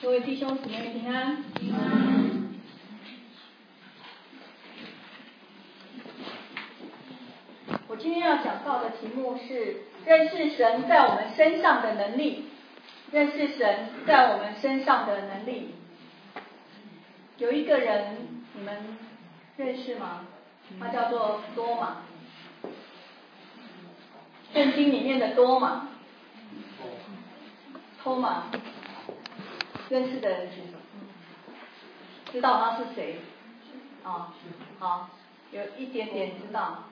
各位弟兄姊妹平安。我今天要讲到的题目是认识神在我们身上的能力。认识神在我们身上的能力。有一个人你们认识吗？他叫做多马。圣经里面的多马，托马，认识的人举手。知道他是谁？好，有一点点知道。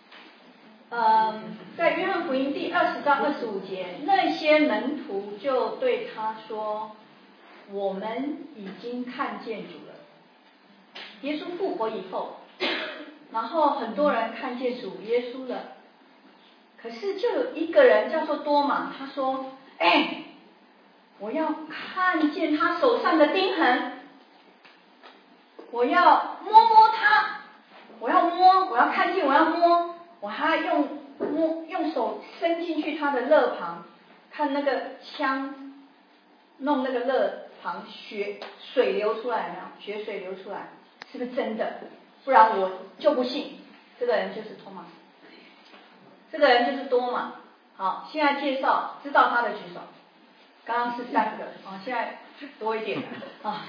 在约翰福音第20到25节，那些门徒就对他说：“我们已经看见主了。”耶稣复活以后，然后很多人看见主耶稣了。可是就有一个人叫做多马，他说：“我要看见他手上的钉痕，我要摸摸他，我要看见，我要摸，我还要用手伸进去他的肋旁，看那个枪，弄那个肋旁血水流出来没有？血水流出来，是不是真的？不然我就不信。”这个人就是托马，这个人就是多马。好，现在介绍知道他的举手。刚刚是3个，现在多一点了。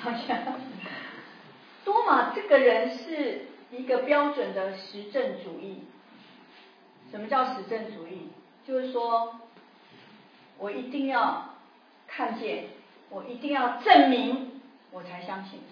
多马这个人是一个标准的实证主义。什么叫实证主义？就是说我一定要看见，我一定要证明，我才相信。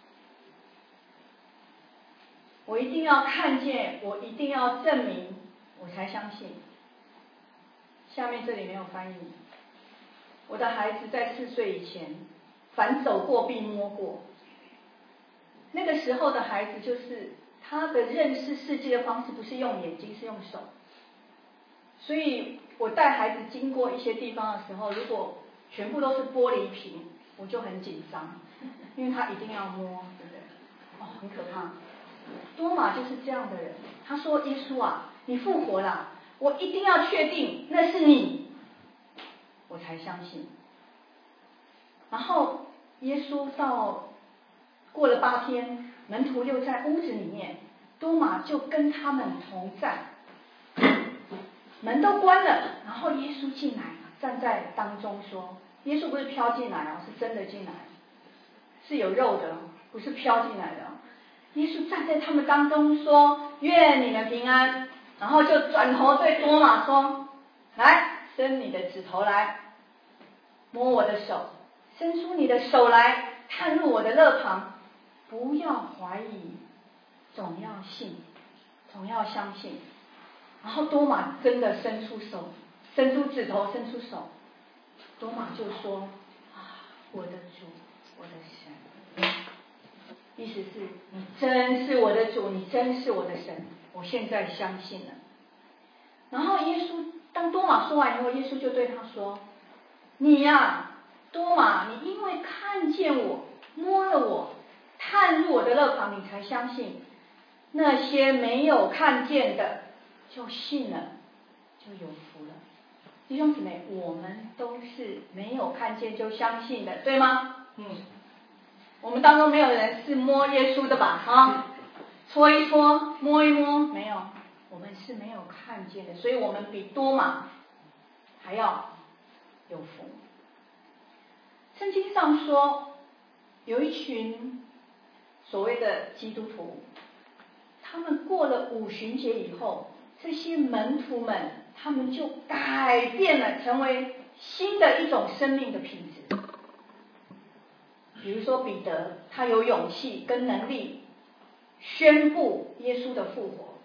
我一定要看见，我一定要证明，我才相信。下面这里没有翻译。我的孩子在4岁以前，凡走过必摸过。那个时候的孩子就是他的认识世界的方式不是用眼睛，是用手。所以我带孩子经过一些地方的时候，如果全部都是玻璃瓶，我就很紧张，因为他一定要摸，对不对？很可怕。多马就是这样的人。他说：“耶稣啊，你复活了，我一定要确定那是你，我才相信。”然后耶稣过了8天，门徒又在屋子里面，多马就跟他们同在，门都关了，然后耶稣进来，站在当中说：“耶稣不是飘进来是真的进来，是有肉的，不是飘进来的。”耶稣站在他们当中说：“愿你们平安。”然后就转头对多马说：“来，伸你的指头来，摸我的手，伸出你的手来，探入我的肋旁，不要怀疑，总要信，总要相信。”然后多马真的伸出手，伸出指头，伸出手。多马就说：“我的主，我的神。”意思是你真是我的主，你真是我的神，我现在相信了。然后当多马说完以后，耶稣就对他说：“你呀，多马，你因为看见我，摸了我，探入我的肋旁，你才相信。那些没有看见的，就信了，就有福了。”弟兄姊妹，我们都是没有看见就相信的，对吗？我们当中没有人是摸耶稣的吧？搓一搓，摸一摸，没有，我们是没有看见的，所以我们比多马还要有福。圣经上说，有一群所谓的基督徒，他们过了5旬节以后，这些门徒们他们就改变了，成为新的一种生命的品质。比如说彼得，他有勇气跟能力宣布耶稣的复活。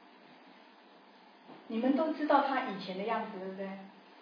你们都知道他以前的样子，对不对？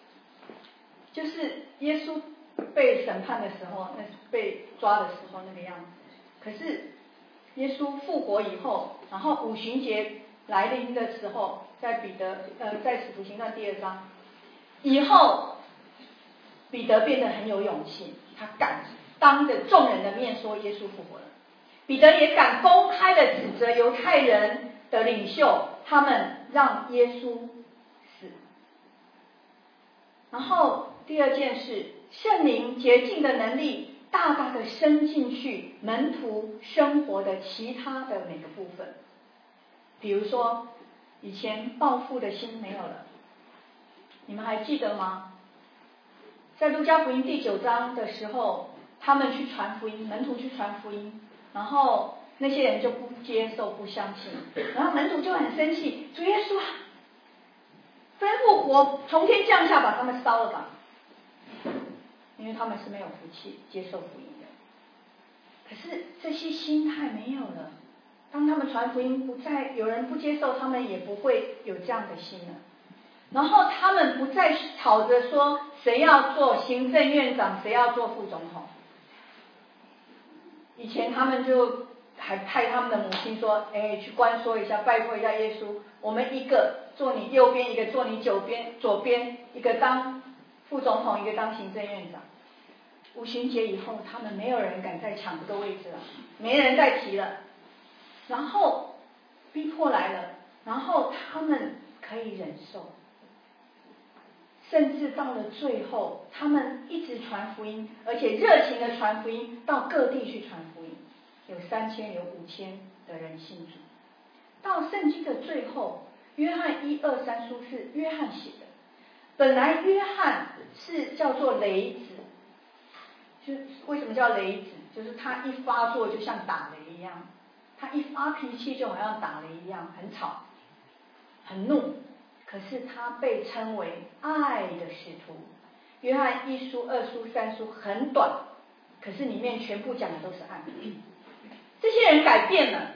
就是耶稣被审判的时候，被抓的时候那个样子。可是耶稣复活以后，然后5旬节来临的时候，在使徒行传第2章以后，彼得变得很有勇气，他敢当着众人的面说耶稣复活了。彼得也敢公开的指责犹太人的领袖，他们让耶稣死。然后第2件事，圣灵洁净的能力大大的伸进去门徒生活的其他的每个部分。比如说以前报复的心没有了，你们还记得吗？在路加福音第9章的时候，他们去传福音，门徒去传福音，然后那些人就不接受不相信，然后门徒就很生气，主耶稣啊，吩咐火从天降下把他们烧了吧，因为他们是没有福气接受福音的。可是这些心态没有了，当他们传福音不再有人不接受，他们也不会有这样的心了。然后他们不再吵着说谁要做行政院长，谁要做副总统。以前他们就还派他们的母亲说，去关说一下，拜托一下耶稣，我们一个坐你右边，一个坐你左边，一个当副总统，一个当行政院长。五旬节以后，他们没有人敢再抢这个位置了，没人再提了。然后逼迫来了，然后他们可以忍受。甚至到了最后，他们一直传福音，而且热情的传福音，到各地去传福音，有3000有5000的人信主。到圣经的最后，约翰1、2、3书是约翰写的。本来约翰是叫做雷子，就为什么叫雷子？就是他一发作就像打雷一样，他一发脾气就好像打雷一样，很吵，很怒。可是他被称为爱的使徒。约翰1书、2书、3书很短，可是里面全部讲的都是爱。这些人改变了，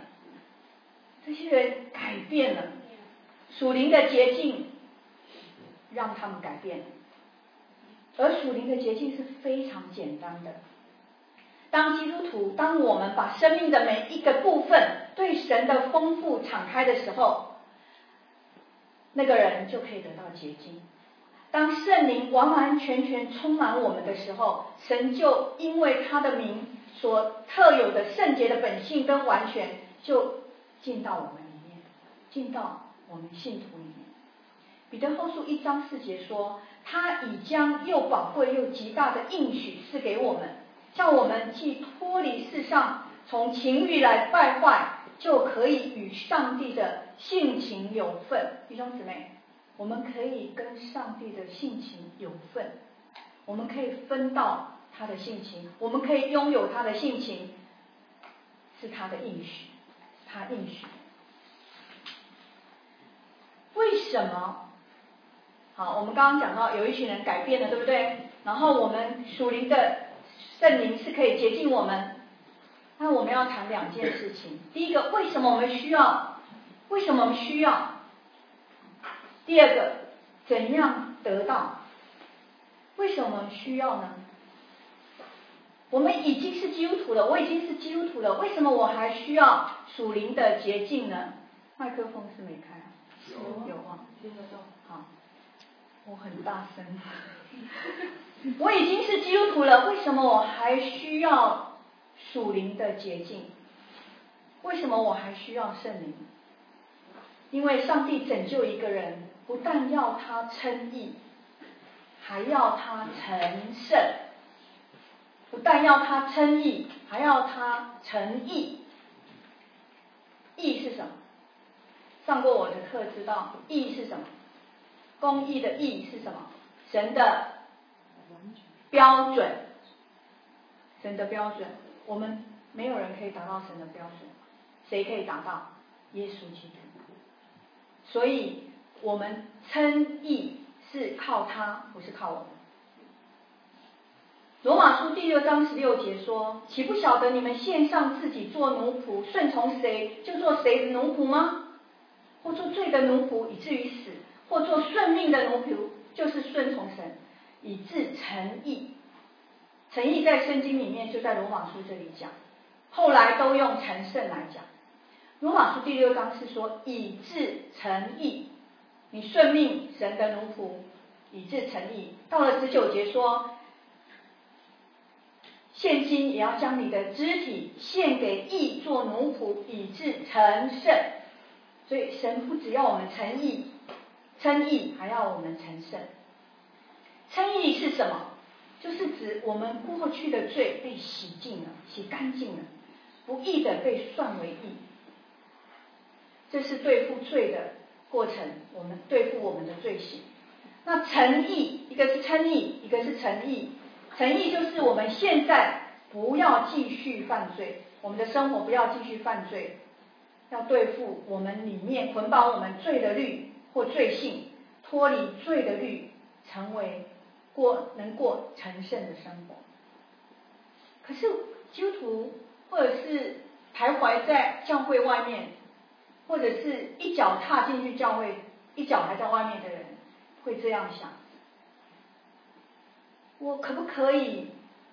属灵的捷径让他们改变了。而属灵的捷径是非常简单的。当基督徒，当我们把生命的每一个部分对神的丰富敞开的时候，那个人就可以得到洁净。当圣灵完完全全充满我们的时候，神就因为他的名所特有的圣洁的本性跟完全，就进到我们里面，进到我们信徒里面。彼得后书1章4节说，他已将又宝贵又极大的应许赐给我们，叫我们既脱离世上从情欲来败坏，就可以与上帝的性情有份。弟兄姊妹，我们可以跟上帝的性情有份，我们可以分到他的性情，我们可以拥有他的性情，是他的应许，他应许。为什么？好，我们刚刚讲到有一群人改变了，对不对？然后我们属灵的圣灵是可以洁净我们。那我们要谈2件事情。第一个，为什么我们需要？第二个，怎样得到？为什么我们需要呢？我们已经是基督徒了，我已经是基督徒了，为什么我还需要属灵的洁净呢？麦克风是没开啊？有啊，听得到。好，我很大声。我已经是基督徒了，为什么我还需要属灵的洁净？为什么我还需要圣灵？因为上帝拯救一个人，不但要他称义，还要他成圣。不但要他称义，还要他成义。义是什么？上过我的课知道，义是什么？公义的义是什么？神的标准。神的标准，我们没有人可以达到神的标准，谁可以达到？耶稣基督。所以我们称义是靠他，不是靠我们。罗马书第6章16节说，岂不晓得你们献上自己做奴仆，顺从谁就做谁的奴仆吗？或做罪的奴仆以至于死，或做顺命的奴仆，就是顺从神以致成义。成义在圣经里面就在罗马书这里讲，后来都用成圣来讲。罗马书第6章是说以致成义，你顺命神的奴仆以致成义。到了19节说，现今也要将你的肢体献给义做奴仆，以致成圣。所以神不只要我们称义，还要我们成圣。称义是什么？ 就是指我们过去的罪被洗净了，洗干净了，不义的被算为义。这是对付罪的过程，我们对付我们的罪行。那诚意，一个是称义，一个是诚意。诚意就是我们现在不要继续犯罪，我们的生活不要继续犯罪，要对付我们里面捆绑我们罪的律或罪性，脱离罪的律，成为能过成圣的生活。可是基督徒或者是徘徊在教会外面，或者是一脚踏进去教会，一脚还在外面的人，会这样想：我可不可以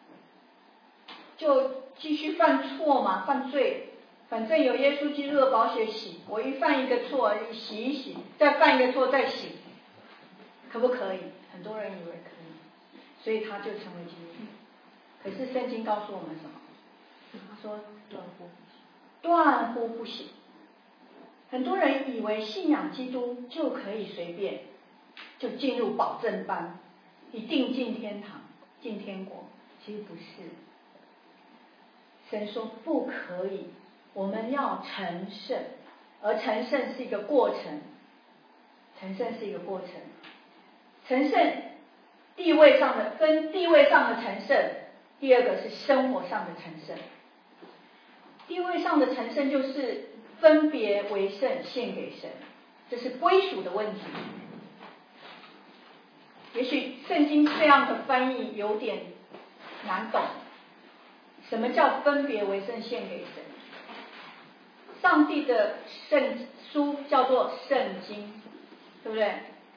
就继续犯错嘛，犯罪？反正有耶稣基督的宝血洗，我一犯一个错，洗一洗，再犯一个错再洗，可不可以？很多人以为可以，所以他就成为基督徒。可是圣经告诉我们什么？他说断乎不行。很多人以为信仰基督就可以随便就进入保证班，一定进天堂进天国，其实不是。神说不可以，我们要成圣，而成圣是一个过程，成圣是一个过程。成圣地位上的跟地位上的成圣，第二个是生活上的成圣。地位上的成圣就是分别为圣献给神，这是归属的问题。也许圣经这样的翻译有点难懂。什么叫分别为圣献给神？上帝的圣书叫做圣经，对不对？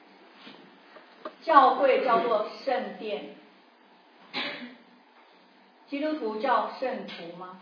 教会叫做圣殿，基督徒叫圣徒吗？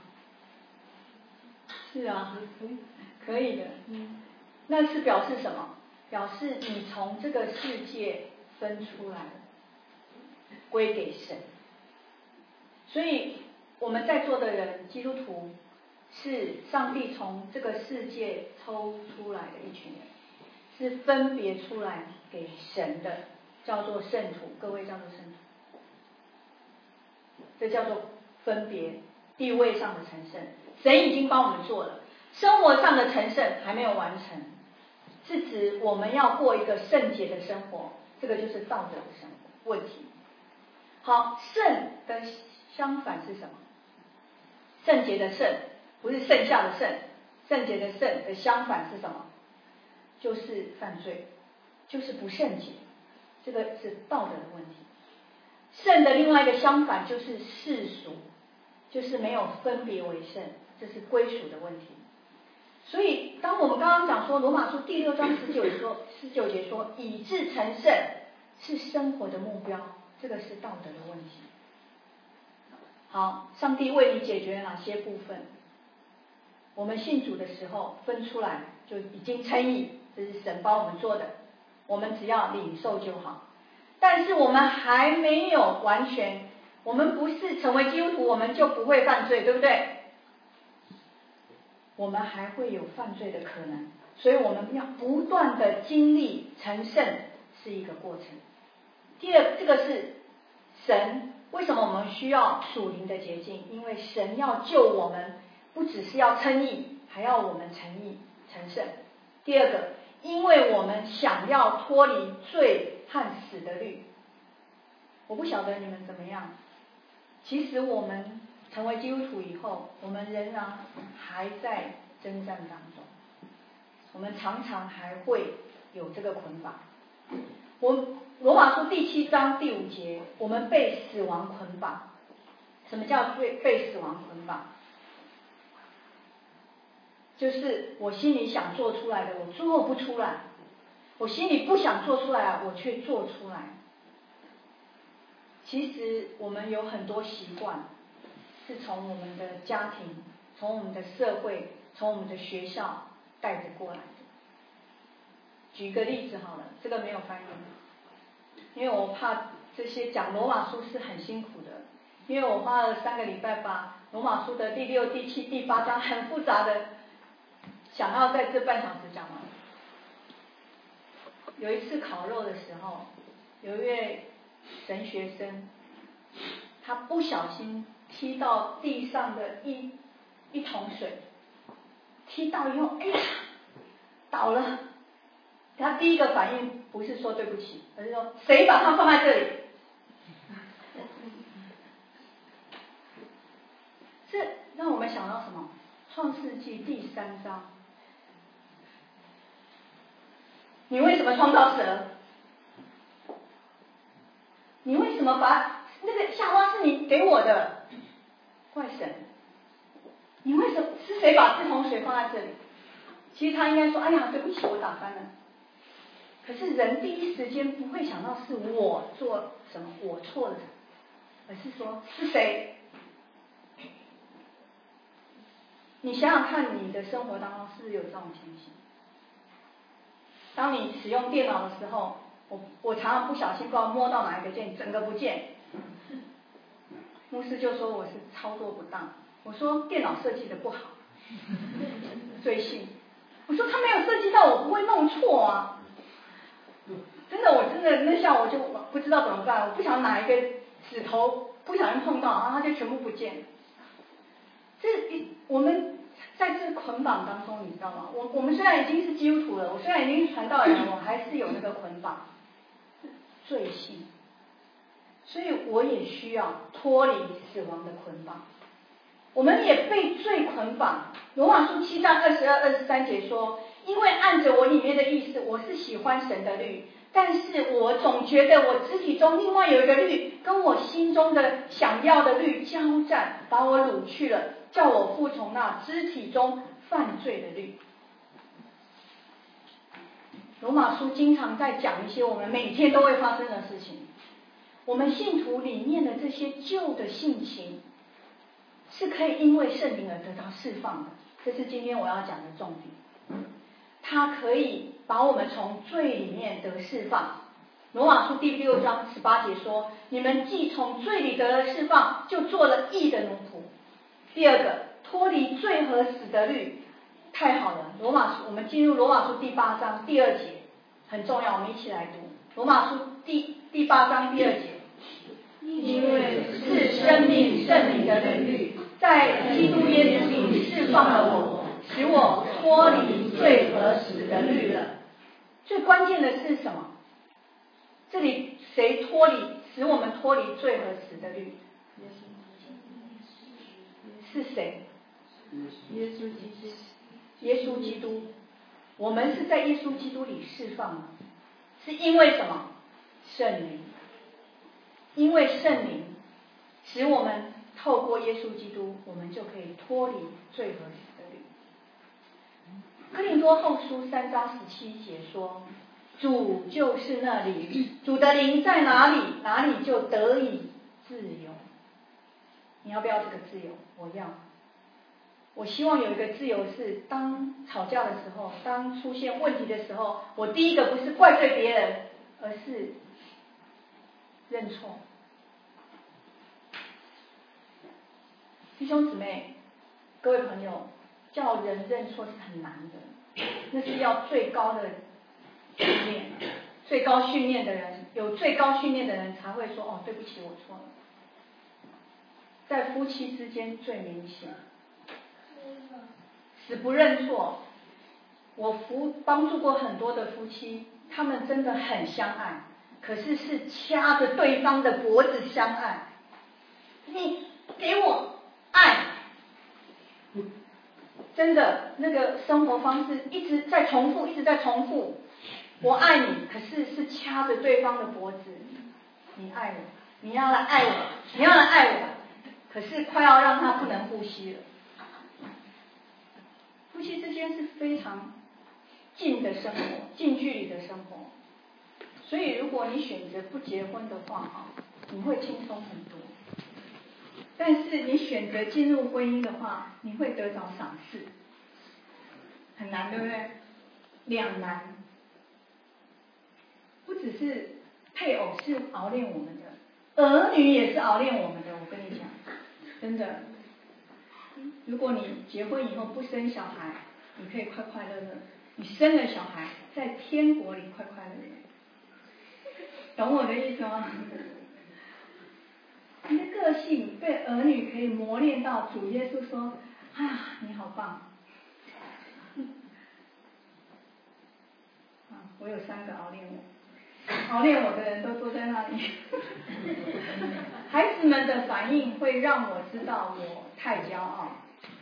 是啊，可以的。那是表示什么？表示你从这个世界分出来，归给神。所以我们在座的人，基督徒是上帝从这个世界抽出来的一群人，是分别出来给神的，叫做圣徒。各位叫做圣徒，这叫做分别地位上的成圣。神已经帮我们做了，生活上的成圣还没有完成，是指我们要过一个圣洁的生活，这个就是道德的生活问题。好，圣的相反是什么？圣洁的圣不是剩下的圣，圣洁的圣的相反是什么？就是犯罪，就是不圣洁，这个是道德的问题。圣的另外一个相反就是世俗，就是没有分别为圣，这是归属的问题。所以当我们刚刚讲说罗马书第6章19节说以致成圣是生活的目标，这个是道德的问题。好，上帝为你解决了哪些部分？我们信主的时候分出来就已经称义，这是神帮我们做的，我们只要领受就好。但是我们还没有完全，我们不是成为基督徒我们就不会犯罪，对不对？我们还会有犯罪的可能，所以我们要不断的经历成圣是一个过程。第二，这个是神为什么我们需要属灵的洁净？因为神要救我们，不只是要称义，还要我们成义成圣。第二个，因为我们想要脱离罪和死的律。我不晓得你们怎么样，其实我们成为基督徒以后，我们仍然还在征战当中，我们常常还会有这个捆绑。罗马书第7章第5节，我们被死亡捆绑。什么叫被死亡捆绑？就是我心里想做出来的我做不出来，我心里不想做出来我却做出来。其实我们有很多习惯是从我们的家庭，从我们的社会，从我们的学校带着过来的。举个例子好了，这个没有翻译，因为我怕这些讲罗马书是很辛苦的，因为我花了3个礼拜把罗马书的第6、第7、第8章很复杂的想要在这半小时讲完。有一次烤肉的时候，有一位神学生他不小心踢到地上的一桶水，踢到以后，哎呀，倒了。他第一个反应不是说对不起，而是说谁把它放在这里？这让我们想到什么？创世纪第3章，你为什么创造蛇？你为什么把那个夏娃是你给我的？怪神！你为什么是谁把这桶水放在这里？其实他应该说：“哎呀，对不起，我打翻了。”可是人第一时间不会想到是我做什么，我错了，而是说是谁？你想想看，你的生活当中是不是有这种情形？当你使用电脑的时候，我常常不小心不知道摸到哪一个键，整个不见。牧师就说我是操作不当，我说电脑设计的不好，追信。我说他没有设计到，我不会弄错啊。真的，我真的那下我就不知道怎么办，我不想哪一个指头不小心碰到，然后它就全部不见了。我们在这捆绑当中，你知道吗？我们虽然已经是基督徒了，我虽然已经是传道人了，我还是有那个捆绑，罪性。所以我也需要脱离死亡的捆绑。我们也被罪捆绑。罗马书7章22、23节说：“因为按着我里面的意思，我是喜欢神的律，但是我总觉得我肢体中另外有一个律，跟我心中的想要的律交战，把我掳去了，叫我服从那肢体中犯罪的律。”罗马书经常在讲一些我们每天都会发生的事情。我们信徒里面的这些旧的性情，是可以因为圣灵而得到释放的。这是今天我要讲的重点。它可以把我们从罪里面得释放。罗马书第6章18节说：“你们既从罪里得了释放，就做了义的奴仆。”第二个，脱离罪和死的律，太好了。我们进入罗马书第8章第2节，很重要，我们一起来读。罗马书第8章第2节。因为是生命圣灵的能力，在基督耶稣里释放了我，使我脱离罪和死的律了。最关键的是什么？这里谁使我们脱离罪和死的律？是谁？耶稣基督。耶稣基督。我们是在耶稣基督里释放的，是因为什么？圣灵。因为圣灵使我们透过耶稣基督，我们就可以脱离罪和死的律。哥林多后书3章17节说：“主就是那灵，主的灵在哪里，哪里就得以自由。”你要不要这个自由？我要。我希望有一个自由是，当吵架的时候，当出现问题的时候，我第一个不是怪罪别人，而是认错。弟兄姊妹，各位朋友，叫人认错是很难的，那是要最高的训练，最高训练的人，有最高训练的人才会说：“哦，对不起，我错了。”在夫妻之间最明显，死不认错。我帮助过很多的夫妻，他们真的很相爱，可是是掐着对方的脖子相爱。你给我爱，真的那个生活方式一直在重复，一直在重复。我爱你，可是是掐着对方的脖子。你爱我，你要来爱我，你要来爱我，可是快要让他不能呼吸了。夫妻之间是非常近的生活，近距离的生活。所以如果你选择不结婚的话，你会轻松很多。但是你选择进入婚姻的话，你会得着赏赐，很难，对不对？两难。不只是配偶是熬练我们的，儿女也是熬练我们的。我跟你讲，真的，如果你结婚以后不生小孩，你可以快快乐乐；你生了小孩，在天国里快快乐乐。懂我的意思吗？ 你的个性被儿女可以磨练到主耶稣说：“啊，你好棒！”我有3个熬练我的人都坐在那里。孩子们的反应会让我知道我太骄傲，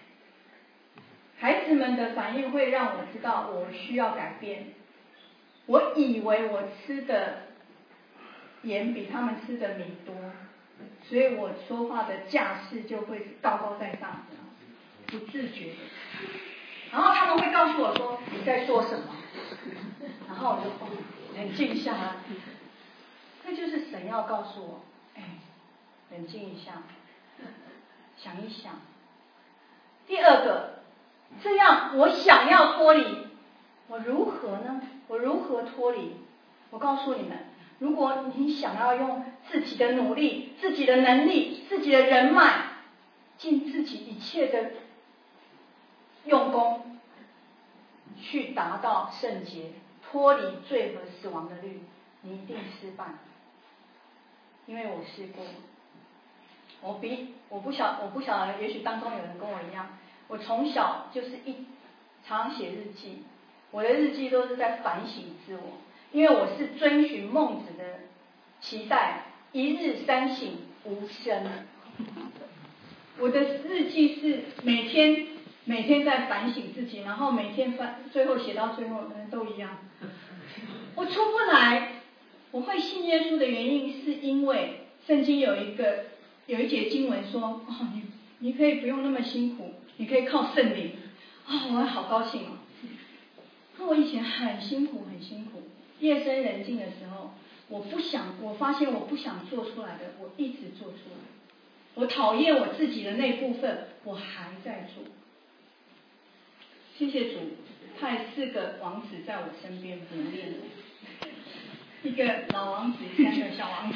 孩子们的反应会让我知道我需要改变。我以为我吃的盐比他们吃的米多，所以我说话的架势就会高高在上，不自觉的。然后他们会告诉我说：“你在说什么？”然后我就冷静下来。那就是神要告诉我，冷静一下，想一想。第二个，这样我想要脱离，我如何呢？我如何脱离？我告诉你们，如果你想要用自己的努力、自己的能力、自己的人脉，尽自己一切的用功，去达到圣洁、脱离罪和死亡的律，你一定失败。因为我试过，我不晓得，也许当中有人跟我一样，我从小就是常写日记，我的日记都是在反省自我，因为我是遵循孟子的期待，一日3省吾身。我的日记是每天在反省自己，然后每天最后写到最后，都一样。我出不来。我会信耶稣的原因，是因为圣经有一节经文说：“你可以不用那么辛苦，你可以靠圣灵。”我好高兴哦。我以前很辛苦，夜深人静的时候，我发现我不想做出来的，我一直做出来。我讨厌我自己的那部分，我还在做。谢谢主，派4个王子在我身边磨练我。1个老王子，3个小王子。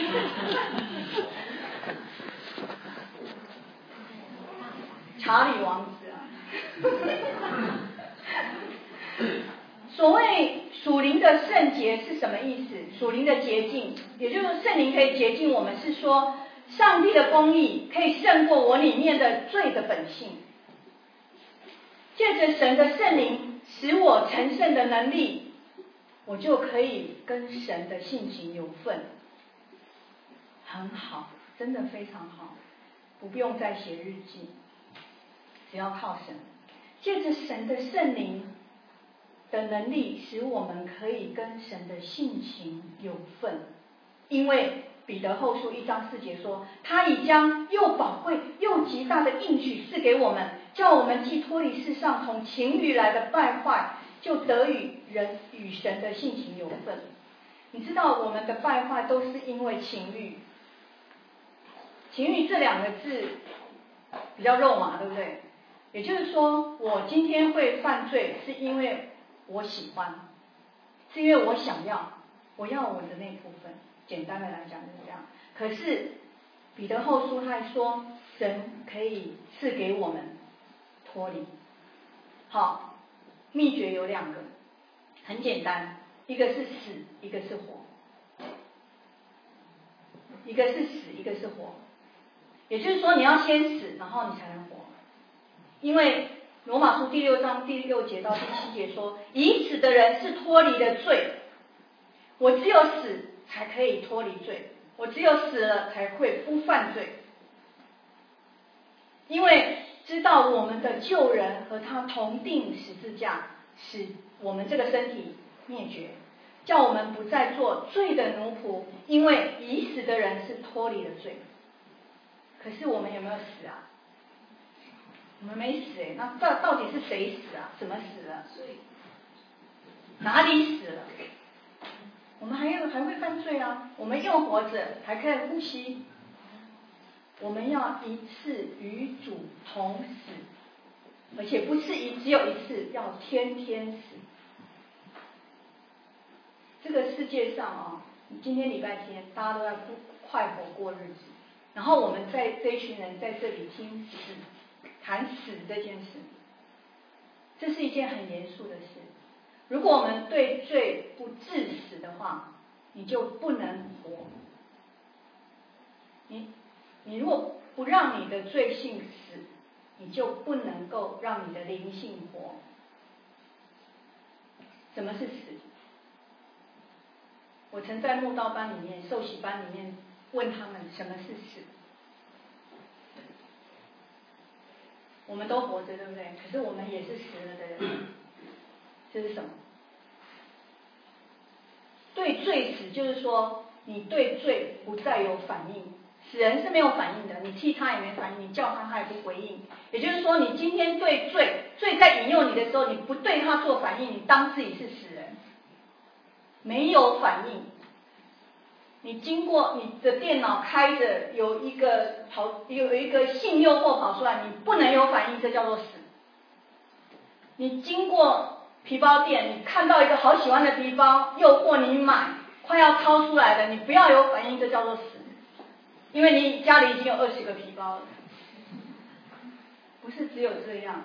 查理王子啊。所谓属灵的圣洁是什么意思？属灵的洁净，也就是说圣灵可以洁净我们，是说上帝的公义可以胜过我里面的罪的本性。借着神的圣灵使我成圣的能力，我就可以跟神的性情有份。很好，真的非常好，不用再写日记，只要靠神。借着神的圣灵的能力，使我们可以跟神的性情有份。因为彼得后书1章4节说，他已将又宝贵又极大的应许赐给我们，叫我们既脱离世上从情欲来的败坏，就得与神的性情有份。你知道我们的败坏都是因为情欲。情欲这2个字比较肉麻，对不对？也就是说，我今天会犯罪是因为我喜欢，是因为我想要，我要我的那部分。简单的来讲就是这样。可是彼得后书他还说，神可以赐给我们脱离。好，秘诀有2个，很简单，一个是死，一个是活。一个是死，一个是活。也就是说，你要先死，然后你才能活。因为罗马书第6章第6节到第7节说，已死的人是脱离了罪。我只有死才可以脱离罪，我只有死了才会不犯罪。因为知道我们的旧人和他同定十字架，使我们这个身体灭绝，叫我们不再做罪的奴仆。因为已死的人是脱离了罪。可是我们有没有死啊？我们没死那到底是谁死啊？怎么死了？哪里死了？我们还会犯罪啊！我们又活着，还可以呼吸。我们要一次与主同死，而且不是只有一次，要天天死。这个世界上今天礼拜天，大家都要快活过日子，然后我们这一群人在这里听谈死这件事，这是一件很严肃的事。如果我们对罪不致死的话，你就不能活。 你如果不让你的罪性死，你就不能够让你的灵性活。什么是死？我曾在慕道班里面、受洗班里面问他们什么是死。我们都活着，对不对？可是我们也是死了的人。这是什么？对罪死，就是说你对罪不再有反应。死人是没有反应的，你踢他也没反应，你叫他也不回应。也就是说，你今天对罪在引诱你的时候，你不对他做反应，你当自己是死人，没有反应。你经过你的电脑开着，有一个性诱惑跑出来，你不能有反应，这叫做死。你经过皮包店，你看到一个好喜欢的皮包，诱惑你买，快要掏出来的，你不要有反应，这叫做死。因为你家里已经有20个皮包了，不是只有这样，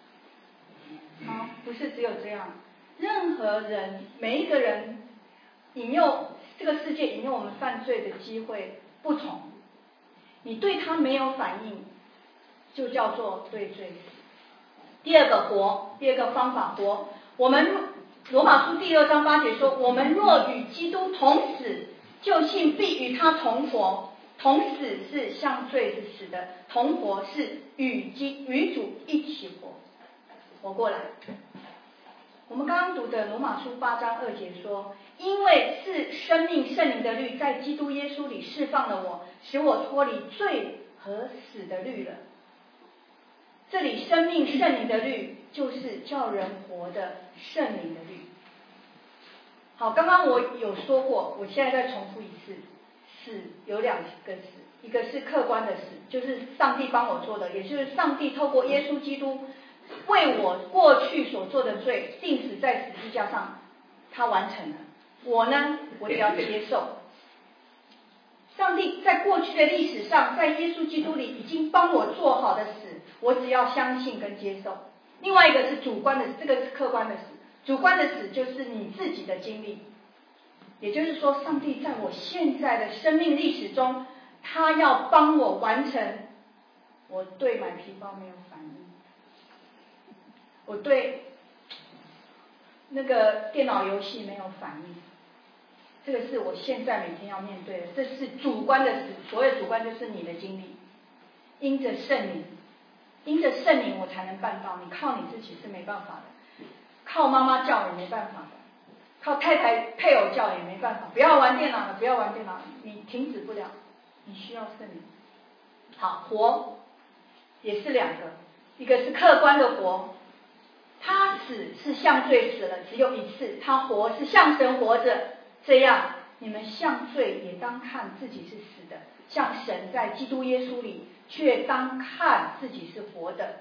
不是只有这样，任何人，每一个人引诱这个世界引诱我们犯罪的机会不同，你对他没有反应，就叫做对罪死。第二个方法活，我们罗马书第2章8节说，我们若与基督同死，就信必与他同活。同死是向罪是死的，同活是与主一起活过来。我们刚刚读的罗马书8章2节说，因为是生命圣灵的律在基督耶稣里释放了我，使我脱离罪和死的律了。这里生命圣灵的律就是叫人活的圣灵的律。好，刚刚我有说过，我现在再重复一次，死有2个死，一个是客观的死，就是上帝帮我做的，也就是上帝透过耶稣基督为我过去所做的罪钉死在十字架上，他完成了。我呢，我只要接受。上帝在过去的历史上，在耶稣基督里已经帮我做好的死，我只要相信跟接受。另外一个是主观的，这个是客观的死。主观的死就是你自己的经历，也就是说，上帝在我现在的生命历史中，他要帮我完成我对买皮包没有反应，我对那个电脑游戏没有反应，这个是我现在每天要面对的，这是主观的死。所谓主观就是你的经历，因着圣灵我才能办到，你靠你自己是没办法的，靠妈妈叫也没办法的，靠太太配偶叫也没办法。不要玩电脑了，不要玩电脑了，你停止不了，你需要圣灵。好，活也是2个，一个是客观的活，他死是向罪死了，只有一次；他活是向神活着。这样，你们向罪也当看自己是死的，向神在基督耶稣里却当看自己是活的。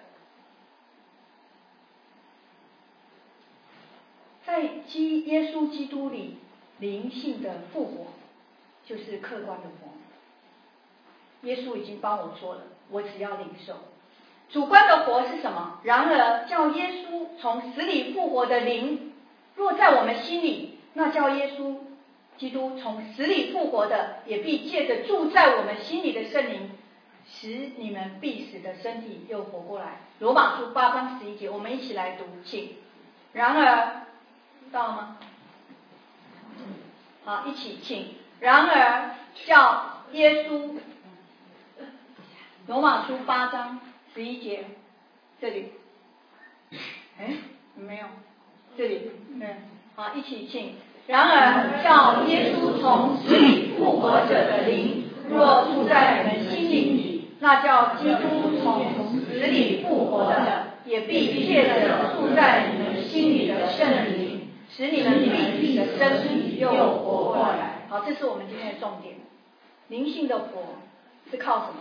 在耶稣基督里灵性的复活，就是客观的活。耶稣已经帮我做了，我只要领受。主观的活是什么？然而叫耶稣从死里复活的灵，若在我们心里，那叫耶稣基督从死里复活的，也必借着住在我们心里的圣灵，使你们必死的身体又活过来。罗马书8章11节，我们一起来读，请。然而，到了吗？好，一起请。然而叫耶稣，罗马书8章11节，这里，没有，这里，好，一起请。然而叫耶稣从死里复活者的灵，若住在你们心里，那叫基督从死里复活的，也必借着住在你们心里的圣灵，使你们必死的身体又活过来。好，这是我们今天的重点。灵性的活是靠什么？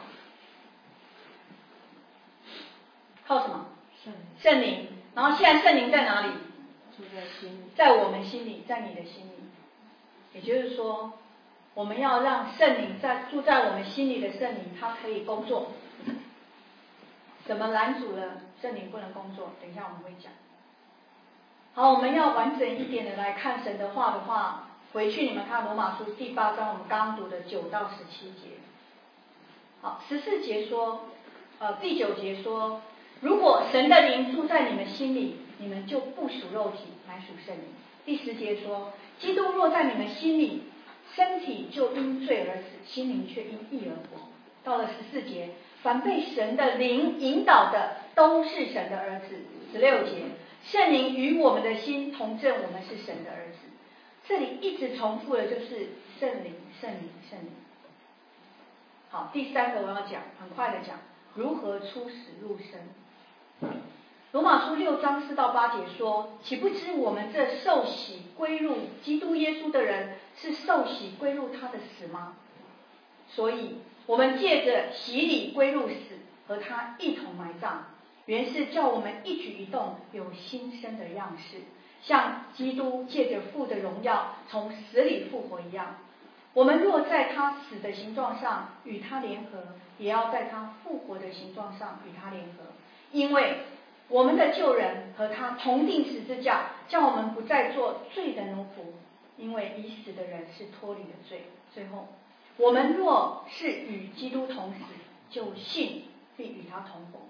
靠什么？圣灵。然后现在圣灵在哪里？ 住在心里， 在我们心里，在你的心里。也就是说，我们要让圣灵住在我们心里的圣灵，它可以工作。怎么拦阻了圣灵不能工作？等一下我们会讲。好，我们要完整一点的来看神的话的话，回去你们看罗马书第8章，我们刚刚读的9到17节。 好，14节说，第9节说，如果神的灵住在你们心里，你们就不属肉体，乃属圣灵。第10节说，基督若在你们心里，身体就因罪而死，心灵却因义而活。到了14节，凡被神的灵引导的，都是神的儿子。16节，圣灵与我们的心同证，我们是神的儿子。这里一直重复的就是圣灵，圣灵，圣灵。好，第3个我要讲，很快的讲，如何出死入生。罗马书6章4到8节说，岂不知我们这受洗归入基督耶稣的人，是受洗归入他的死吗？所以我们借着洗礼归入死，和他一同埋葬，原是叫我们一举一动有新生的样式，像基督借着父的荣耀从死里复活一样。我们若在他死的形状上与他联合，也要在他复活的形状上与他联合，因为我们的旧人和他同定十字架，叫我们不再做罪的奴仆，因为已死的人是脱离了罪。最后，我们若是与基督同死，就信必与他同活。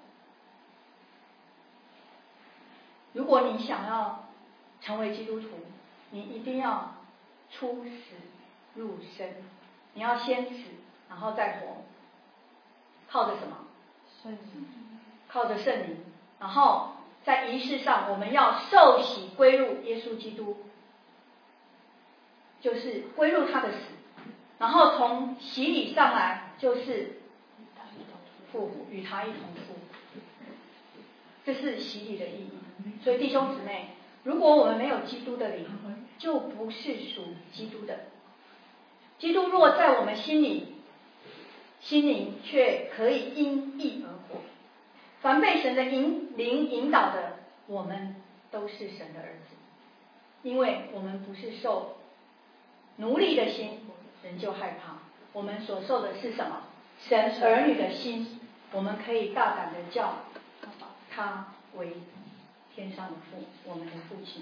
如果你想要成为基督徒，你一定要出死入生，你要先死，然后再活。靠着什么？圣灵。靠着圣灵。然后在仪式上，我们要受洗归入耶稣基督，就是归入他的死。然后从洗礼上来，就是复活，与他一同复活。这是洗礼的意义。所以弟兄姊妹，如果我们没有基督的灵，就不是属基督的。基督若在我们心里，心灵却可以因义而活。凡被神的灵引导的，我们都是神的儿子。因为我们不是受奴隶的心，人就害怕。我们所受的是什么？神儿女的心。我们可以大胆的叫他为天上的父，我们的父亲。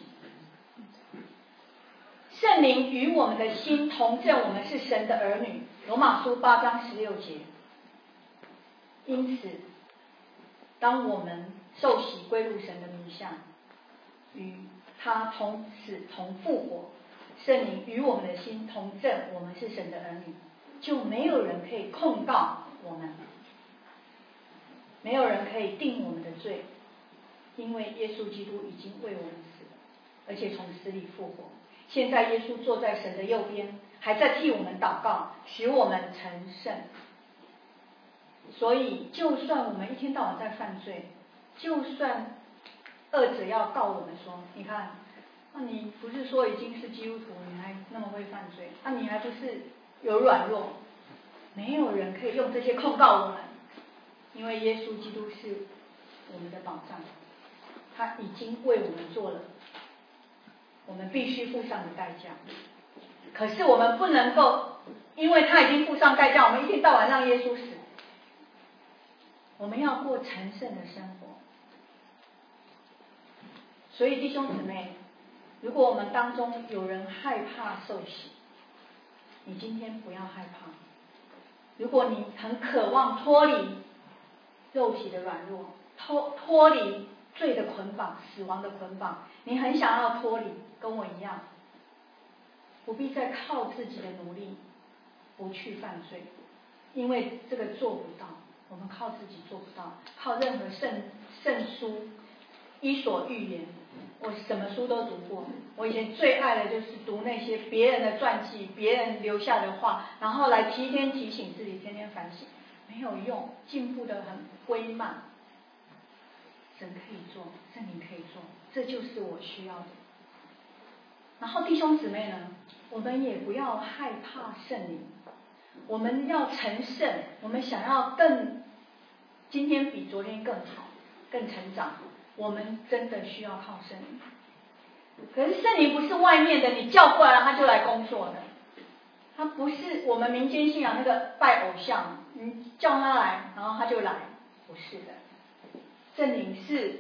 圣灵与我们的心同证，我们是神的儿女。罗马书8章16节。因此，当我们受洗归入神的名下，与他同死同复活，圣灵与我们的心同证，我们是神的儿女，就没有人可以控告我们，没有人可以定我们的罪，因为耶稣基督已经为我们死了，而且从死里复活。现在耶稣坐在神的右边，还在替我们祷告，使我们成圣。所以就算我们一天到晚在犯罪，就算恶者要告我们说，你看，你不是说已经是基督徒，你还那么会犯罪，你还不是有软弱，没有人可以用这些控告我们，因为耶稣基督是我们的保障，他已经为我们做了我们必须付上的代价。可是我们不能够因为他已经付上代价，我们一天到晚让耶稣死。我们要过成圣的生活。所以弟兄姊妹，如果我们当中有人害怕受洗，你今天不要害怕。如果你很渴望脱离肉体的软弱，脱离罪的捆绑、死亡的捆绑，你很想要脱离，跟我一样，不必再靠自己的努力不去犯罪，因为这个做不到，我们靠自己做不到，靠任何圣书、伊索寓言，我什么书都读过。我以前最爱的就是读那些别人的传记，别人留下的话，然后来提醒自己，天天反省，没有用，进步得很微慢。神可以做，圣灵可以做，这就是我需要的。然后弟兄姊妹呢，我们也不要害怕圣灵，我们要成圣，我们想要今天比昨天更好，更成长，我们真的需要靠圣灵。可是圣灵不是外面的，你叫过来他就来工作的，他不是我们民间信仰那个拜偶像，你叫他来然后他就来，不是的。圣灵是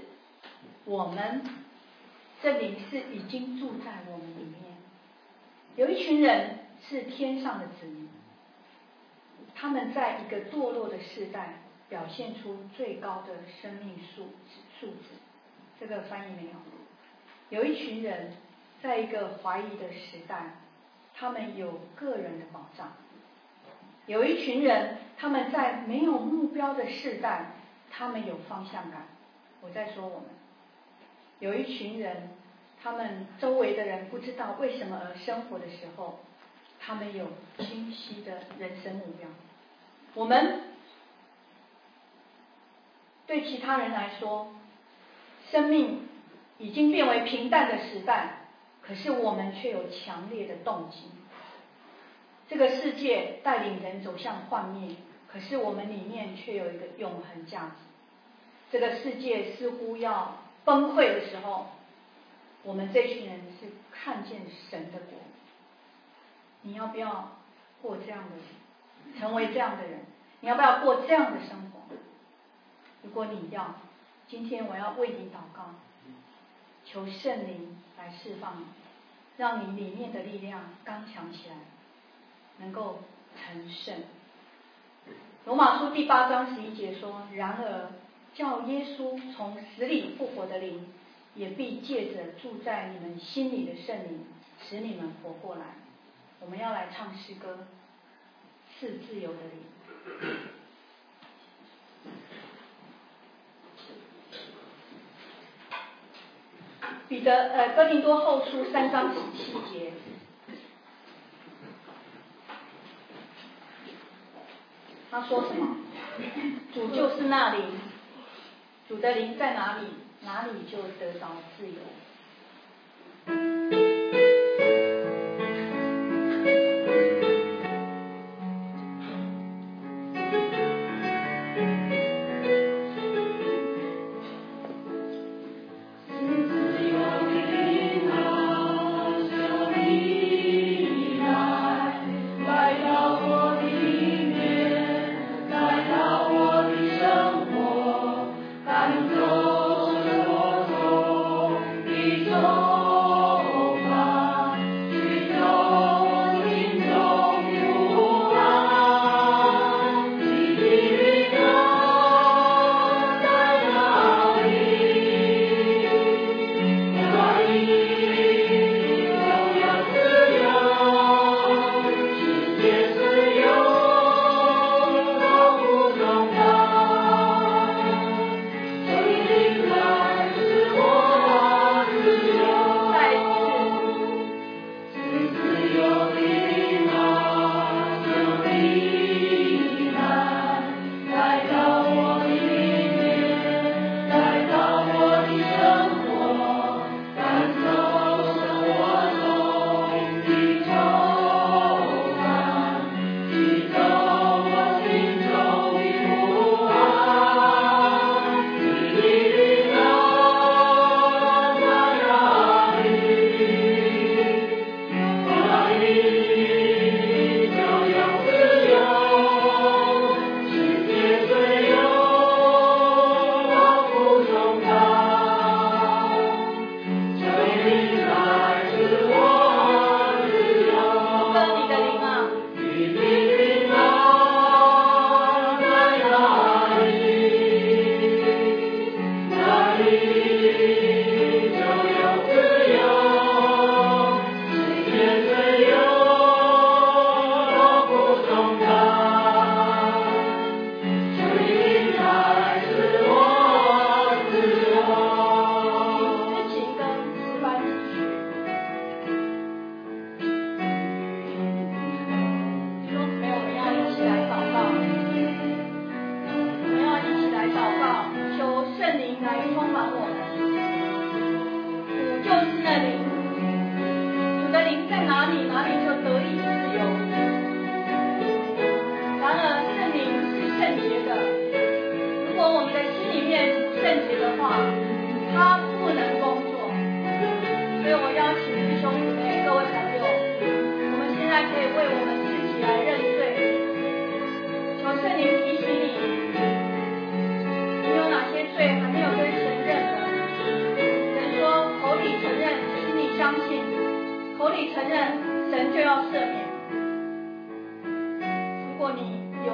圣灵是已经住在我们里面。有一群人是天上的子民， 他们在一个堕落的世代表现出最高的生命素质。这个翻译没有？有一群人在一个怀疑的时代，他们有个人的保障；有一群人他们在没有目标的世代，他们有方向感。我在说我们。有一群人，他们周围的人不知道为什么而生活的时候，他们有清晰的人生目标。我们对其他人来说，生命已经变为平淡的时代，可是我们却有强烈的动机。这个世界带领人走向幻灭，可是我们里面却有一个永恒价值。这个世界似乎要崩溃的时候，我们这群人是看见神的国。你要不要过这样的人，成为这样的人？你要不要过这样的生活？如果你要，今天我要为你祷告，求圣灵来释放你，让你里面的力量刚强起来，能够成圣。罗马书第8章11节说：然而叫耶稣从死里复活的灵，也必借着住在你们心里的圣灵，使你们活过来。我们要来唱诗歌，是自由的灵。哥林多后书3章17节，他说什么？主就是那灵，主的灵在哪里，哪里就得着自由。有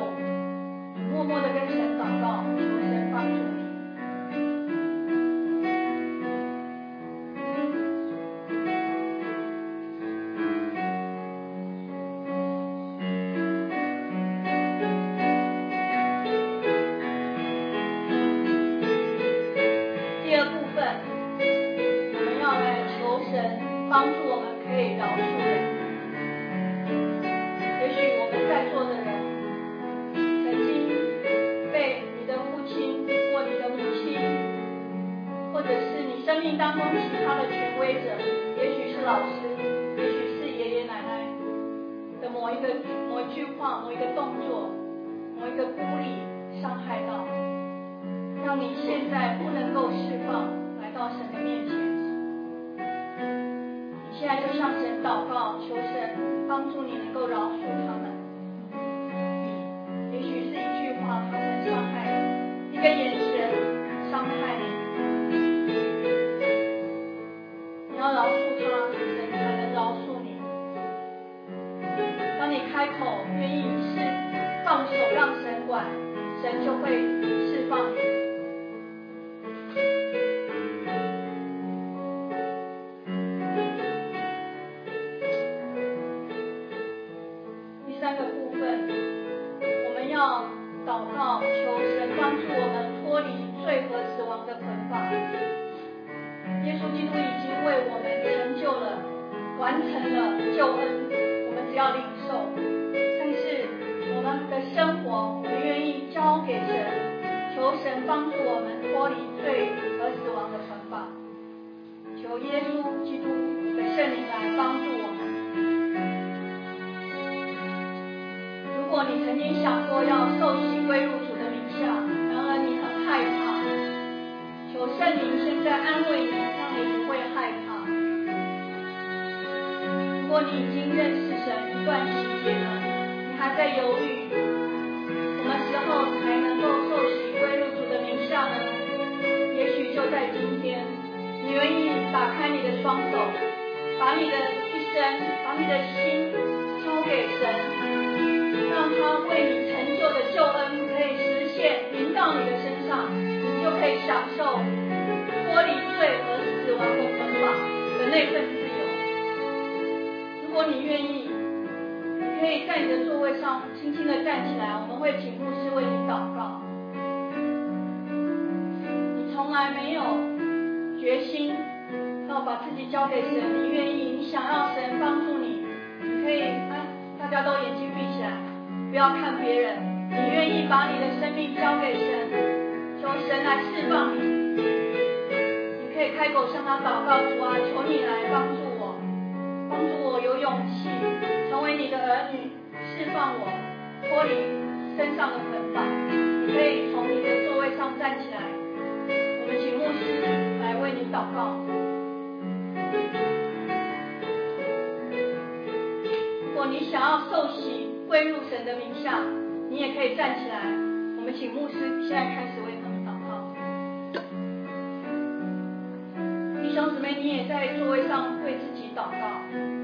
帮助我们可以饶恕人。也许我们在座的人曾经被你的父亲或你的母亲，或者是你生命当中其他的权威者，也许是老师，也许是爷爷奶奶的某一句话、某一个动作、某一个鼓励伤害到，让你现在不能够释放来到神的面前。你现在就向神祷告，求神帮助你能够饶恕他们。也许是一句话他曾伤害你，一个眼神伤害你，你要饶恕他，神才能饶恕你。当你开口愿意放手让神管，神就会释放你。第三个部分，我们要祷告，求神帮助我们脱离罪和死亡的捆绑。耶稣基督已经为我们成就了、完成了救恩，我们只要领受。但是我们的生活，我们愿意交给神，求神帮助我们脱离罪和死亡的捆绑。求耶稣基督的圣灵来帮助我们。如果你曾经想过要受洗归入主的名下，然而你很害怕，求圣灵现在安慰你，让你不会害怕。如果你已经认识神一段时间了，你还在犹豫，什么时候才能够受洗归入主的名下呢？也许就在今天，你愿意打开你的双手，把你的一生、把你的心交给神，让他为你成就的救恩可以实现，临到你的身上，你就可以享受脱离罪和死亡的捆绑的那份自由。如果你愿意，你可以在你的座位上轻轻地站起来，我们会请牧师为你祷告。你从来没有决心要把自己交给神，你愿意，你想要神帮助你，你可以大家都眼睛闭起来，不要看别人，你愿意把你的生命交给神，求神来释放你。你可以开口向他祷告，主啊，求你来帮助我，帮助我有勇气成为你的儿女，释放我脱离身上的捆绑。你可以从你的座位上站起来，我们请牧师来为你祷告。如果你想要受洗归入神的名下，你也可以站起来，我们请牧师现在开始为他们祷告。弟兄姊妹，你也在座位上为自己祷告。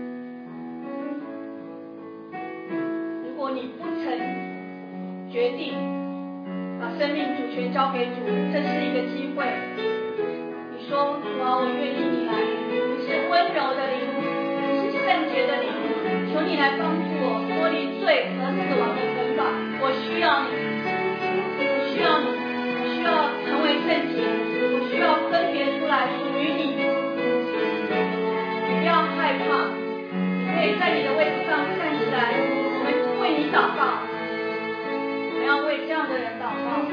如果你不曾决定把生命主权交给主，这是一个机会。你说，主啊，我愿意你来，你是温柔的灵，你是圣洁的灵，求你来帮助我脱离罪和死亡的捆绑。我需要你，我需要你，我需要成为圣洁，我需要分别出来属于你。你不要害怕，你可以在你的位置上站起来，我们为你祷告。我们要为这样的人祷告。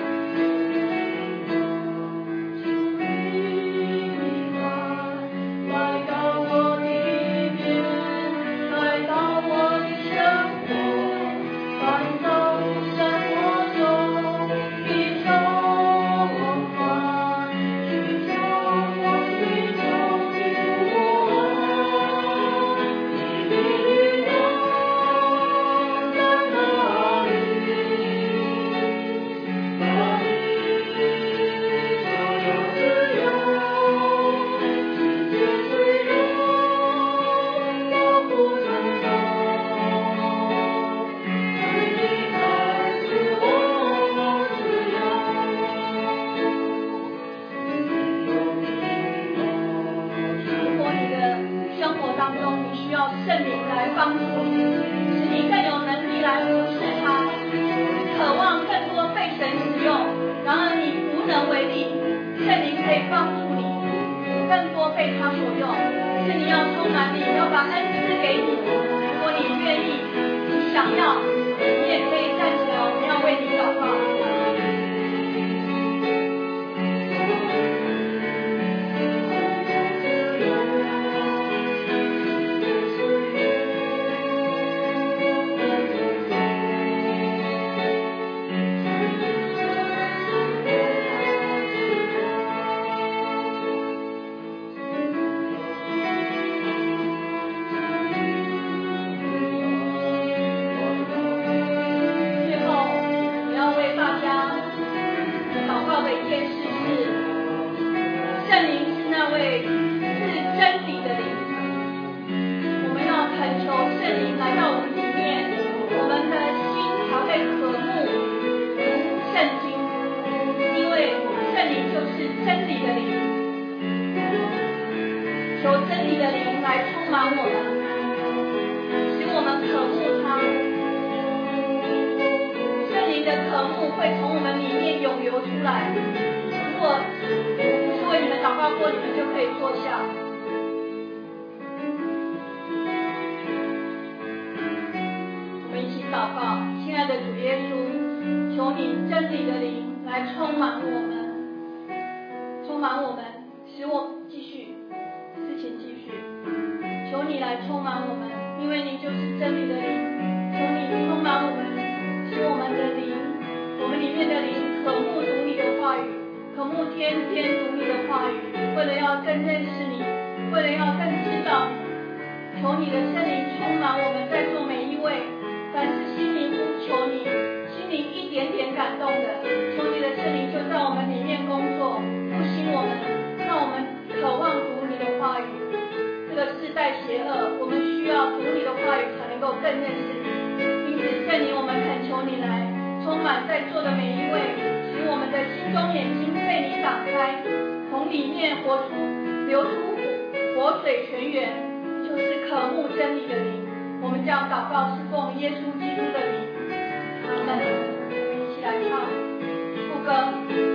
更多被他所用。是你要充满你，要把恩赐给你。如果你愿意，你想要，你也可以站起来，我们要为你祷告。耶稣基督的名，阿门。一起来唱副歌。